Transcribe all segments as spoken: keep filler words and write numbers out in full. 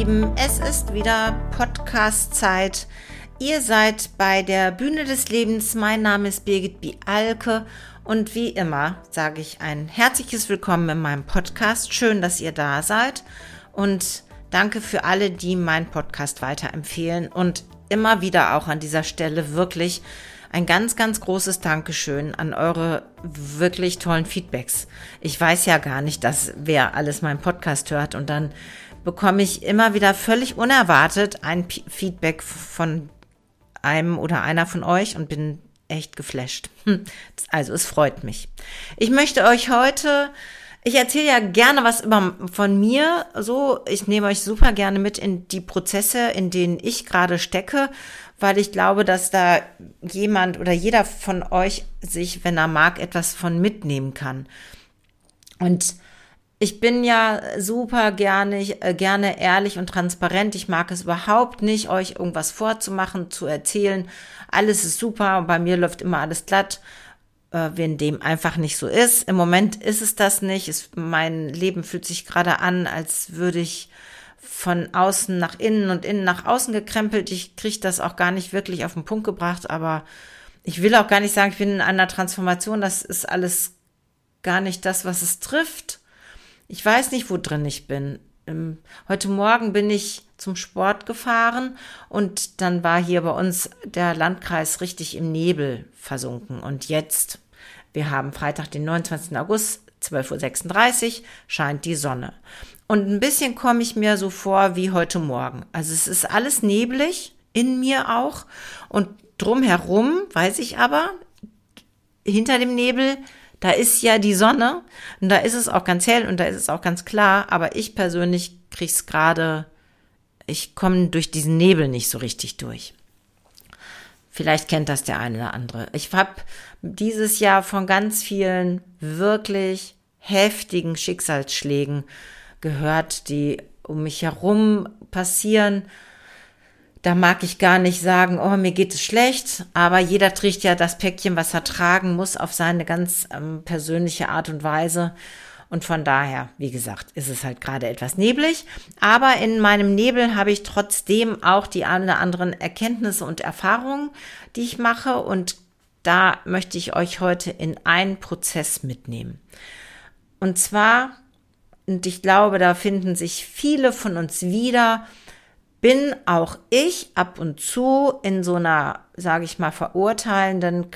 Lieben, es ist wieder Podcast-Zeit. Ihr seid bei der Bühne des Lebens. Mein Name ist Birgit Bialke und wie immer sage ich ein herzliches Willkommen in meinem Podcast. Schön, dass ihr da seid und danke für alle, die meinen Podcast weiterempfehlen und immer wieder auch an dieser Stelle wirklich ein ganz, ganz großes Dankeschön an eure wirklich tollen Feedbacks. Ich weiß ja gar nicht, dass wer alles meinen Podcast hört und dann bekomme ich immer wieder völlig unerwartet ein P- Feedback von einem oder einer von euch und bin echt geflasht. Also es freut mich. Ich möchte euch heute, ich erzähle ja gerne was über, von mir, so, ich nehme euch super gerne mit in die Prozesse, in denen ich gerade stecke, weil ich glaube, dass da jemand oder jeder von euch sich, wenn er mag, etwas von mitnehmen kann. Und ich bin ja super gerne, äh, gerne ehrlich und transparent. Ich mag es überhaupt nicht, euch irgendwas vorzumachen, zu erzählen. Alles ist super und bei mir läuft immer alles glatt, äh, wenn dem einfach nicht so ist. Im Moment ist es das nicht. Es, mein Leben fühlt sich gerade an, als würde ich von außen nach innen und innen nach außen gekrempelt. Ich kriege das auch gar nicht wirklich auf den Punkt gebracht, aber ich will auch gar nicht sagen, ich bin in einer Transformation. Das ist alles gar nicht das, was es trifft. Ich weiß nicht, wo drin ich bin. Ähm, heute Morgen bin ich zum Sport gefahren und dann war hier bei uns der Landkreis richtig im Nebel versunken. Und jetzt, wir haben Freitag, den neunundzwanzigsten August, zwölf Uhr sechsunddreißig, scheint die Sonne. Und ein bisschen komme ich mir so vor wie heute Morgen. Also es ist alles neblig, in mir auch. Und drumherum weiß ich aber, hinter dem Nebel, da ist ja die Sonne und da ist es auch ganz hell und da ist es auch ganz klar. Aber ich persönlich kriege es gerade, ich komme durch diesen Nebel nicht so richtig durch. Vielleicht kennt das der eine oder andere. Ich habe dieses Jahr von ganz vielen wirklich heftigen Schicksalsschlägen gehört, die um mich herum passieren. Da mag ich gar nicht sagen, oh, mir geht es schlecht, aber jeder trägt ja das Päckchen, was er tragen muss, auf seine ganz ähm, persönliche Art und Weise. Und von daher, wie gesagt, ist es halt gerade etwas neblig. Aber in meinem Nebel habe ich trotzdem auch die ein oder anderen Erkenntnisse und Erfahrungen, die ich mache. Und da möchte ich euch heute in einen Prozess mitnehmen. Und zwar, und ich glaube, da finden sich viele von uns wieder, bin auch ich ab und zu in so einer, sage ich mal, verurteilenden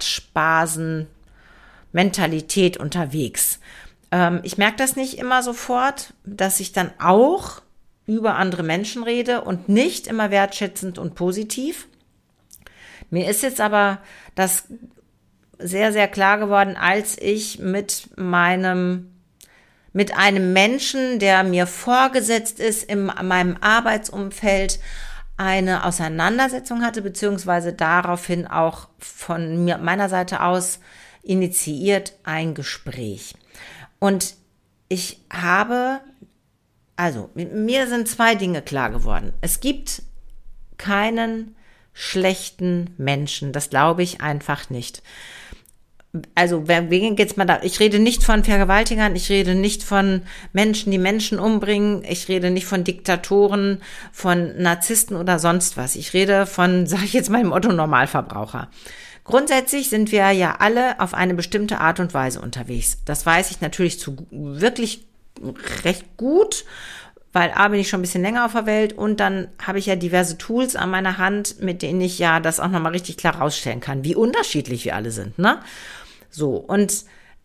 Klatschbasen-Mentalität unterwegs. Ähm, ich merke das nicht immer sofort, dass ich dann auch über andere Menschen rede und nicht immer wertschätzend und positiv. Mir ist jetzt aber das sehr, sehr klar geworden, als ich mit meinem mit einem Menschen, der mir vorgesetzt ist, in meinem Arbeitsumfeld eine Auseinandersetzung hatte, beziehungsweise daraufhin auch von mir, meiner Seite aus initiiert ein Gespräch. Und ich habe, also mir sind zwei Dinge klar geworden. Es gibt keinen schlechten Menschen, das glaube ich einfach nicht. Also, wegen geht's mal da. Ich rede nicht von Vergewaltigern, ich rede nicht von Menschen, die Menschen umbringen, ich rede nicht von Diktatoren, von Narzissten oder sonst was. Ich rede von, sage ich jetzt mal, dem Otto-Normalverbraucher. Grundsätzlich sind wir ja alle auf eine bestimmte Art und Weise unterwegs. Das weiß ich natürlich zu wirklich recht gut, weil A, bin ich schon ein bisschen länger auf der Welt und dann habe ich ja diverse Tools an meiner Hand, mit denen ich ja das auch nochmal richtig klar rausstellen kann, wie unterschiedlich wir alle sind, ne? So, und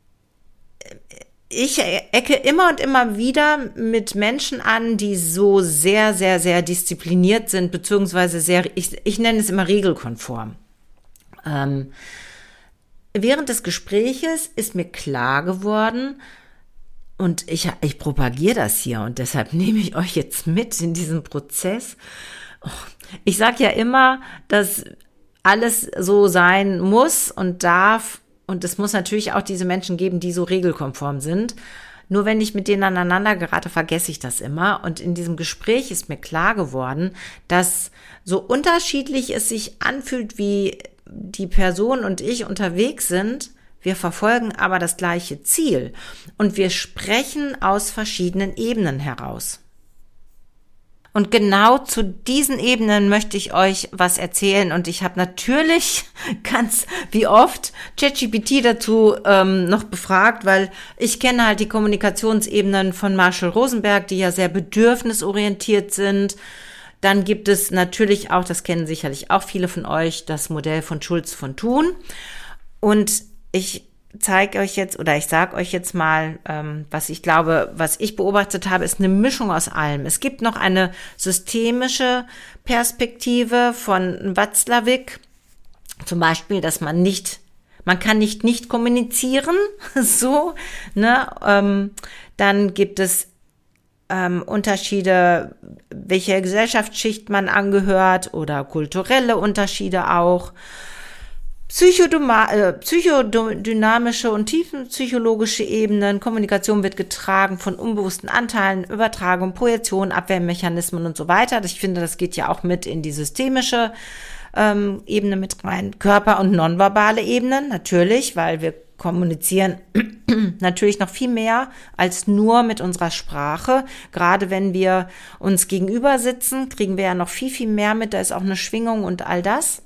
ich ecke immer und immer wieder mit Menschen an, die so sehr, sehr, sehr diszipliniert sind, beziehungsweise sehr, ich, ich nenne es immer regelkonform. Ähm, während des Gespräches ist mir klar geworden, und ich, ich propagiere das hier und deshalb nehme ich euch jetzt mit in diesen Prozess. Ich sage ja immer, dass alles so sein muss und darf. Und es muss natürlich auch diese Menschen geben, die so regelkonform sind. Nur wenn ich mit denen aneinander gerate, vergesse ich das immer. Und in diesem Gespräch ist mir klar geworden, dass so unterschiedlich es sich anfühlt, wie die Person und ich unterwegs sind, wir verfolgen aber das gleiche Ziel. Und wir sprechen aus verschiedenen Ebenen heraus. Und genau zu diesen Ebenen möchte ich euch was erzählen. Und ich habe natürlich ganz wie oft ChatGPT dazu ähm, noch befragt, weil ich kenne halt die Kommunikationsebenen von Marshall Rosenberg, die ja sehr bedürfnisorientiert sind. Dann gibt es natürlich auch, das kennen sicherlich auch viele von euch, das Modell von Schulz von Thun. Und ich zeige euch jetzt oder ich sage euch jetzt mal, ähm, was ich glaube, was ich beobachtet habe, ist eine Mischung aus allem. Es gibt noch eine systemische Perspektive von Watzlawick, zum Beispiel, dass man nicht, man kann nicht nicht kommunizieren, so, ne? Ähm, dann gibt es ähm, Unterschiede, welcher Gesellschaftsschicht man angehört oder kulturelle Unterschiede auch. Psychodoma- äh, psychodynamische und tiefenpsychologische Ebenen. Kommunikation wird getragen von unbewussten Anteilen, Übertragung, Projektion, Abwehrmechanismen und so weiter. Ich finde, das geht ja auch mit in die systemische ähm, Ebene mit rein. Körper- und nonverbale Ebenen, natürlich, weil wir kommunizieren natürlich noch viel mehr als nur mit unserer Sprache. Gerade wenn wir uns gegenüber sitzen, kriegen wir ja noch viel, viel mehr mit. Da ist auch eine Schwingung und all das.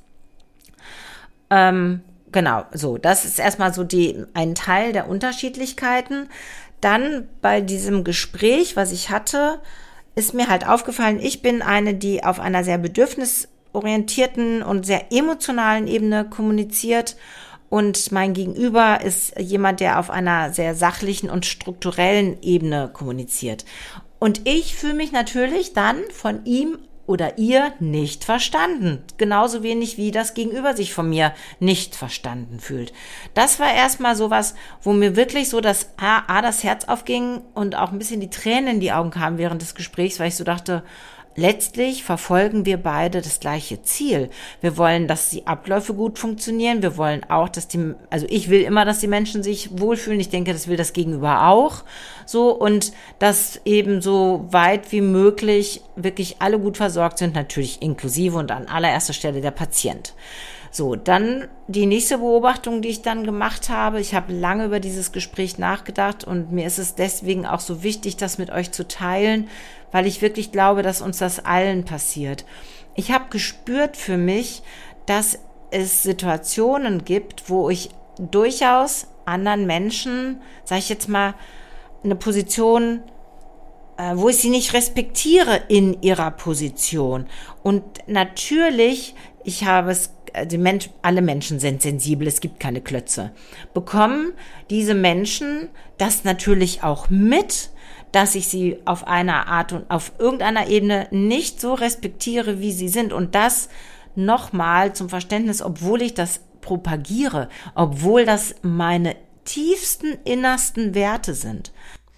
Ähm, genau, so, das ist erstmal so die, ein Teil der Unterschiedlichkeiten. Dann bei diesem Gespräch, was ich hatte, ist mir halt aufgefallen, ich bin eine, die auf einer sehr bedürfnisorientierten und sehr emotionalen Ebene kommuniziert und mein Gegenüber ist jemand, der auf einer sehr sachlichen und strukturellen Ebene kommuniziert. Und ich fühle mich natürlich dann von ihm oder ihr nicht verstanden. Genauso wenig wie das Gegenüber sich von mir nicht verstanden fühlt. Das war erstmal sowas, wo mir wirklich so das, ah, ah, das Herz aufging und auch ein bisschen die Tränen in die Augen kamen während des Gesprächs, weil ich so dachte, letztlich verfolgen wir beide das gleiche Ziel. Wir wollen, dass die Abläufe gut funktionieren. Wir wollen auch, dass die, also ich will immer, dass die Menschen sich wohlfühlen. Ich denke, das will das Gegenüber auch so und dass eben so weit wie möglich wirklich alle gut versorgt sind, natürlich inklusive und an allererster Stelle der Patient. So, dann die nächste Beobachtung, die ich dann gemacht habe. Ich habe lange über dieses Gespräch nachgedacht und mir ist es deswegen auch so wichtig, das mit euch zu teilen, weil ich wirklich glaube, dass uns das allen passiert. Ich habe gespürt für mich, dass es Situationen gibt, wo ich durchaus anderen Menschen, sage ich jetzt mal, eine Position, äh, wo ich sie nicht respektiere in ihrer Position. Und natürlich, ich habe es Die Mensch, alle Menschen sind sensibel, es gibt keine Klötze. Bekommen diese Menschen das natürlich auch mit, dass ich sie auf einer Art und auf irgendeiner Ebene nicht so respektiere, wie sie sind. Und das nochmal zum Verständnis, obwohl ich das propagiere, obwohl das meine tiefsten, innersten Werte sind.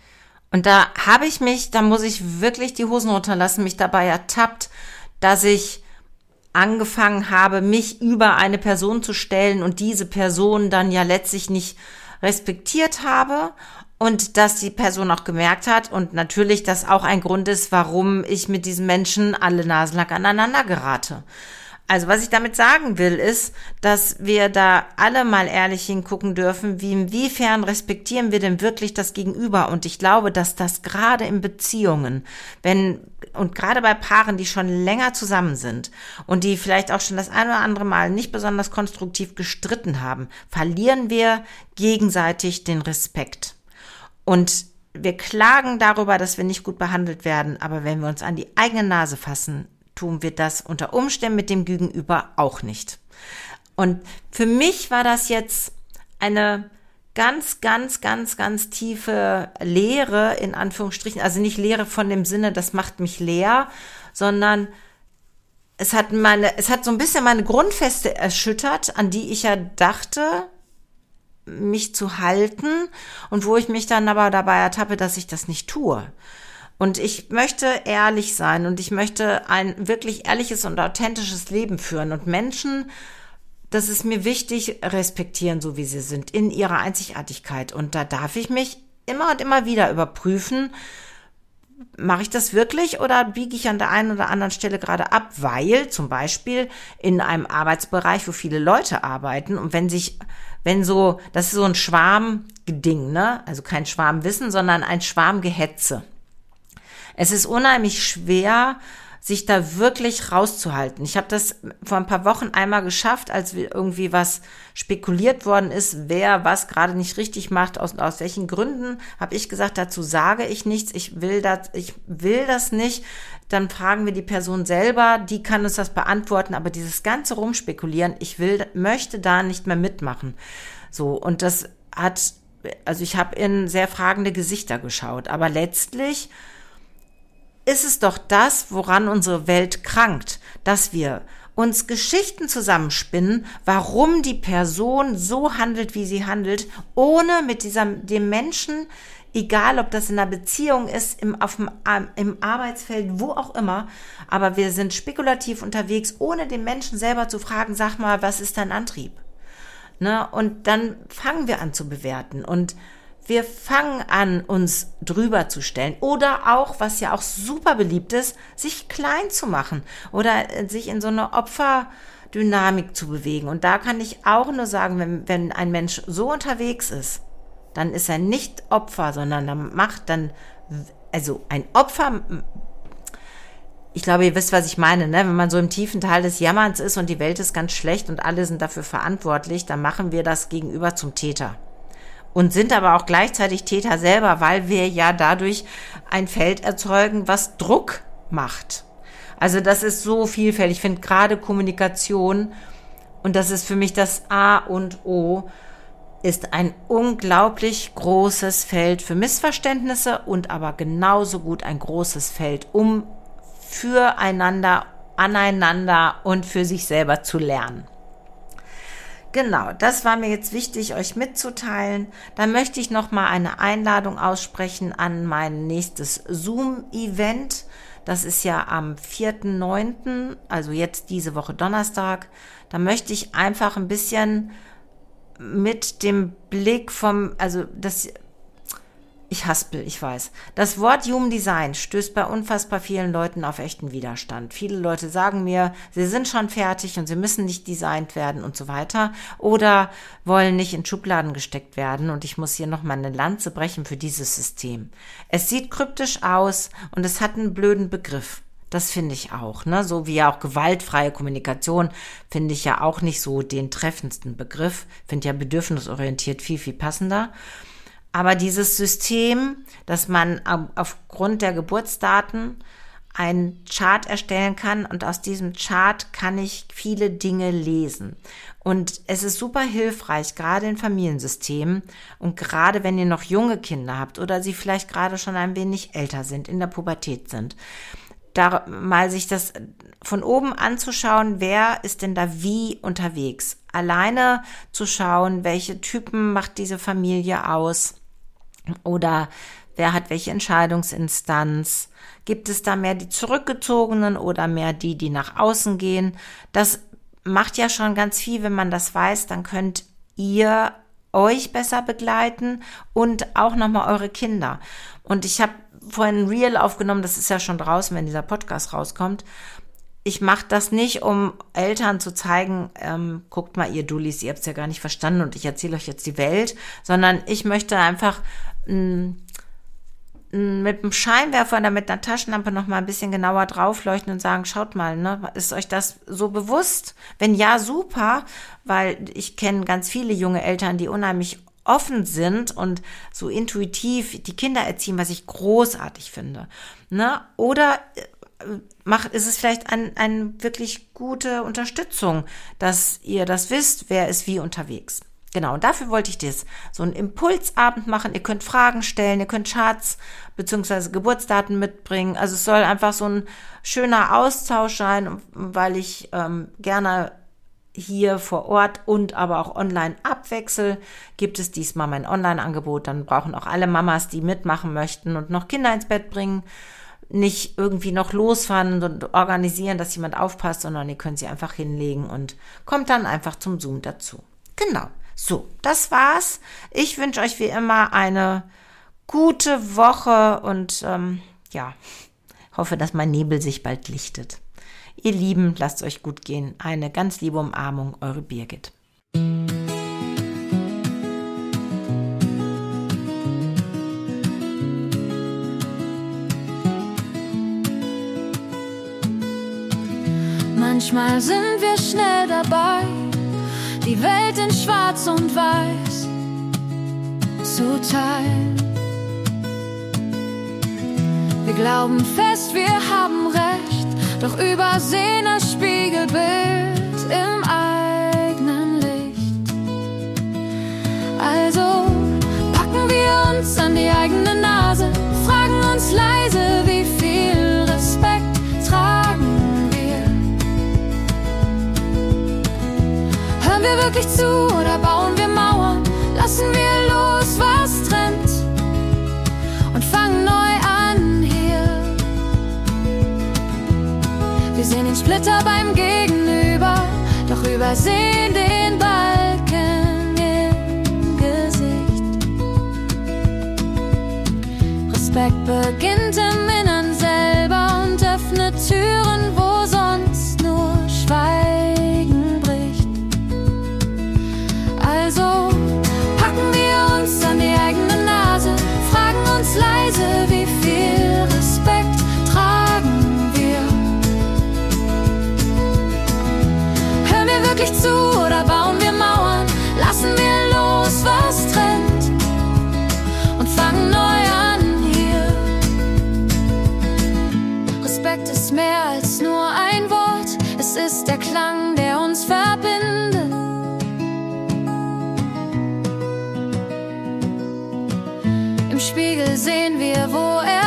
Und da habe ich mich, da muss ich wirklich die Hosen runterlassen, mich dabei ertappt, dass ich angefangen habe, mich über eine Person zu stellen und diese Person dann ja letztlich nicht respektiert habe und dass die Person auch gemerkt hat und natürlich das auch ein Grund ist, warum ich mit diesen Menschen alle Nasen lang aneinander gerate. Also was ich damit sagen will, ist, dass wir da alle mal ehrlich hingucken dürfen, wie inwiefern respektieren wir denn wirklich das Gegenüber? Und ich glaube, dass das gerade in Beziehungen, wenn und gerade bei Paaren, die schon länger zusammen sind und die vielleicht auch schon das ein oder andere Mal nicht besonders konstruktiv gestritten haben, verlieren wir gegenseitig den Respekt. Und wir klagen darüber, dass wir nicht gut behandelt werden, aber wenn wir uns an die eigene Nase fassen, tun wir das unter Umständen mit dem Gegenüber auch nicht. Und für mich war das jetzt eine ganz, ganz, ganz, ganz tiefe Lehre, in Anführungsstrichen, also nicht Lehre von dem Sinne, das macht mich leer, sondern es hat meine, es hat so ein bisschen meine Grundfeste erschüttert, an die ich ja dachte, mich zu halten und wo ich mich dann aber dabei ertappe, dass ich das nicht tue. Und ich möchte ehrlich sein und ich möchte ein wirklich ehrliches und authentisches Leben führen und Menschen, das ist mir wichtig, respektieren, so wie sie sind, in ihrer Einzigartigkeit. Und da darf ich mich immer und immer wieder überprüfen, mache ich das wirklich oder biege ich an der einen oder anderen Stelle gerade ab, weil zum Beispiel in einem Arbeitsbereich, wo viele Leute arbeiten und wenn sich, wenn so, das ist so ein Schwarmding, ne? Also kein Schwarmwissen, sondern ein Schwarmgehetze. Es ist unheimlich schwer, sich da wirklich rauszuhalten. Ich habe das vor ein paar Wochen einmal geschafft, als irgendwie was spekuliert worden ist, wer was gerade nicht richtig macht, aus, aus welchen Gründen, habe ich gesagt, dazu sage ich nichts, ich will das, ich will das nicht. Dann fragen wir die Person selber, die kann uns das beantworten, aber dieses ganze Rumspekulieren, ich will, möchte da nicht mehr mitmachen. So, und das hat, also ich habe in sehr fragende Gesichter geschaut, aber letztlich ist es doch das, woran unsere Welt krankt, dass wir uns Geschichten zusammenspinnen, warum die Person so handelt, wie sie handelt, ohne mit diesem, dem Menschen, egal ob das in einer Beziehung ist, im, auf dem, im Arbeitsfeld, wo auch immer, aber wir sind spekulativ unterwegs, ohne den Menschen selber zu fragen, sag mal, was ist dein Antrieb? Ne? Und dann fangen wir an zu bewerten und wir fangen an, uns drüber zu stellen oder auch, was ja auch super beliebt ist, sich klein zu machen oder sich in so eine Opferdynamik zu bewegen. Und da kann ich auch nur sagen, wenn, wenn ein Mensch so unterwegs ist, dann ist er nicht Opfer, sondern dann macht dann, also ein Opfer, ich glaube, ihr wisst, was ich meine, ne? Wenn man so im tiefen Tal des Jammerns ist und die Welt ist ganz schlecht und alle sind dafür verantwortlich, dann machen wir das Gegenüber zum Täter. Und sind aber auch gleichzeitig Täter selber, weil wir ja dadurch ein Feld erzeugen, was Druck macht. Also das ist so vielfältig. Ich finde gerade Kommunikation, und das ist für mich das A und O, ist ein unglaublich großes Feld für Missverständnisse und aber genauso gut ein großes Feld, um füreinander, aneinander und für sich selber zu lernen. Genau, das war mir jetzt wichtig, euch mitzuteilen. Dann möchte ich noch mal eine Einladung aussprechen an mein nächstes Zoom-Event. Das ist ja am vierten neunten, also jetzt diese Woche Donnerstag. Da möchte ich einfach ein bisschen mit dem Blick vom, also das, ich haspel, ich weiß. Das Wort Human Design stößt bei unfassbar vielen Leuten auf echten Widerstand. Viele Leute sagen mir, sie sind schon fertig und sie müssen nicht designt werden und so weiter oder wollen nicht in Schubladen gesteckt werden, und ich muss hier nochmal eine Lanze brechen für dieses System. Es sieht kryptisch aus und es hat einen blöden Begriff. Das finde ich auch, ne? So wie auch gewaltfreie Kommunikation finde ich ja auch nicht so den treffendsten Begriff. Finde ja bedürfnisorientiert viel, viel passender. Aber dieses System, dass man aufgrund der Geburtsdaten einen Chart erstellen kann und aus diesem Chart kann ich viele Dinge lesen. Und es ist super hilfreich, gerade in Familiensystemen und gerade wenn ihr noch junge Kinder habt oder sie vielleicht gerade schon ein wenig älter sind, in der Pubertät sind, da mal sich das von oben anzuschauen, wer ist denn da wie unterwegs. Alleine zu schauen, welche Typen macht diese Familie aus oder wer hat welche Entscheidungsinstanz. Gibt es da mehr die Zurückgezogenen oder mehr die, die nach außen gehen? Das macht ja schon ganz viel, wenn man das weiß, dann könnt ihr euch besser begleiten und auch nochmal eure Kinder. Und ich habe vorhin ein Reel aufgenommen, das ist ja schon draußen, wenn dieser Podcast rauskommt. Ich mache das nicht, um Eltern zu zeigen, ähm, guckt mal, ihr Dullis, ihr habt es ja gar nicht verstanden und ich erzähle euch jetzt die Welt, sondern ich möchte einfach mh, mit einem Scheinwerfer oder mit einer Taschenlampe noch mal ein bisschen genauer draufleuchten und sagen, schaut mal, ne, ist euch das so bewusst? Wenn ja, super, weil ich kenne ganz viele junge Eltern, die unheimlich offen sind und so intuitiv die Kinder erziehen, was ich großartig finde. Ne? Oder macht, ist es vielleicht eine ein wirklich gute Unterstützung, dass ihr das wisst, wer ist wie unterwegs. Genau, und dafür wollte ich das, so einen Impulsabend machen. Ihr könnt Fragen stellen, ihr könnt Charts beziehungsweise Geburtsdaten mitbringen. Also es soll einfach so ein schöner Austausch sein, weil ich ähm, gerne hier vor Ort und aber auch online abwechsel, gibt es diesmal mein Online-Angebot. Dann brauchen auch alle Mamas, die mitmachen möchten und noch Kinder ins Bett bringen, nicht irgendwie noch losfahren und organisieren, dass jemand aufpasst, sondern ihr könnt sie einfach hinlegen und kommt dann einfach zum Zoom dazu. Genau. So, das war's. Ich wünsche euch wie immer eine gute Woche und ähm, ja, hoffe, dass mein Nebel sich bald lichtet. Ihr Lieben, lasst euch gut gehen. Eine ganz liebe Umarmung, eure Birgit. Manchmal sind wir schnell dabei, die Welt in Schwarz und Weiß zu teilen. Wir glauben fest, wir haben recht, doch übersehen das Spiegelbild im eigenen Licht. Also packen wir uns an die eigene Nase, fragen uns leise, wie viel Respekt tragen wir. Hören wir wirklich zu oder bauen wir Mauern? Lassen wir los, was trennt, und fangen neu an hier. Wir sehen den Splitter beim Gegenüber, doch übersehen den Balken im Gesicht. Respekt beginnt im Innern selber und öffnet Türen, wo sonst nur Schweigen bricht. Also packen wir uns an die eigene Nase, fragen uns leise, wie viel Respekt tragen wir. Hören wir wirklich zu oder bauen wir Mauern? Lassen wir los, was trennt, und fangen neu an hier. Respekt ist mehr als nur ein Wort, es ist der Klang, der uns verbindet. Im Spiegel sehen wir, wo er